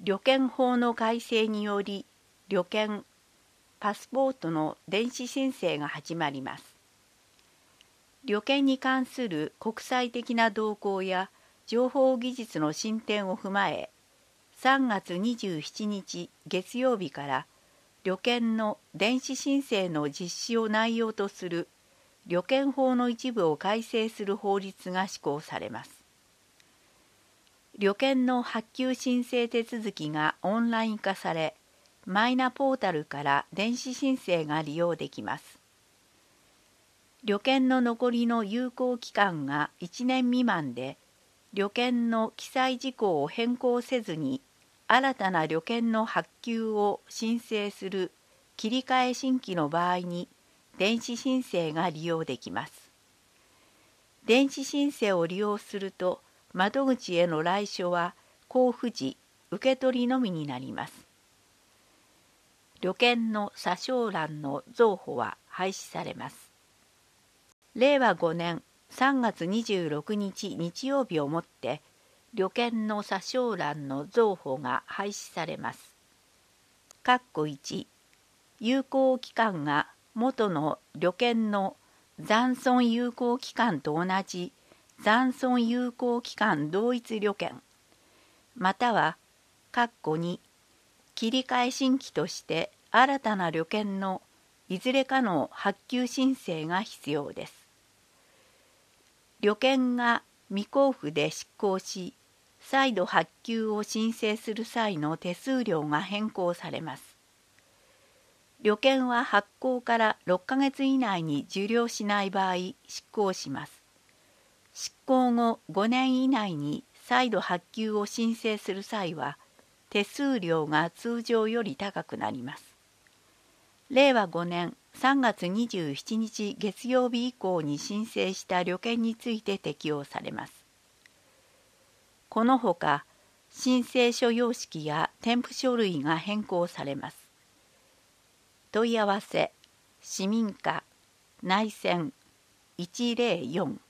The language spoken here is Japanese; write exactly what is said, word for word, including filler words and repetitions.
旅券法の改正により、旅券、パスポートの電子申請が始まります。旅券に関する国際的な動向や情報技術の進展を踏まえ、さんがつにじゅうしちにち月曜日から旅券の電子申請の実施を内容とする旅券法の一部を改正する法律が施行されます。旅券の発給申請手続きがオンライン化され、マイナポータルから電子申請が利用できます。旅券の残りの有効期間がいちねん未満で、旅券の記載事項を変更せずに、新たな旅券の発給を申請する切り替え新規の場合に、電子申請が利用できます。電子申請を利用すると、窓口への来所は交付時、受け取りのみになります。旅券の査証欄の増補は廃止されます。れいわごねんさんがつにじゅうろくにち日曜日をもって、旅券の査証欄の増補が廃止されます。括弧いち、有効期間が元の旅券の残存有効期間と同じ残存有効期間同一旅券、または、括弧に、切り替え新規として新たな旅券のいずれかの発給申請が必要です。旅券が未交付で失効し、再度発給を申請する際の手数料が変更されます。旅券は発行からろっかげつ以内に受領しない場合、失効します。失効後ごねん以内に再度発給を申請する際は、手数料が通常より高くなります。れいわごねんさんがつにじゅうしちにち月曜日以降に申請した旅券について適用されます。このほか、申請書様式や添付書類が変更されます。問い合わせ、市民課、内線いちぜろよん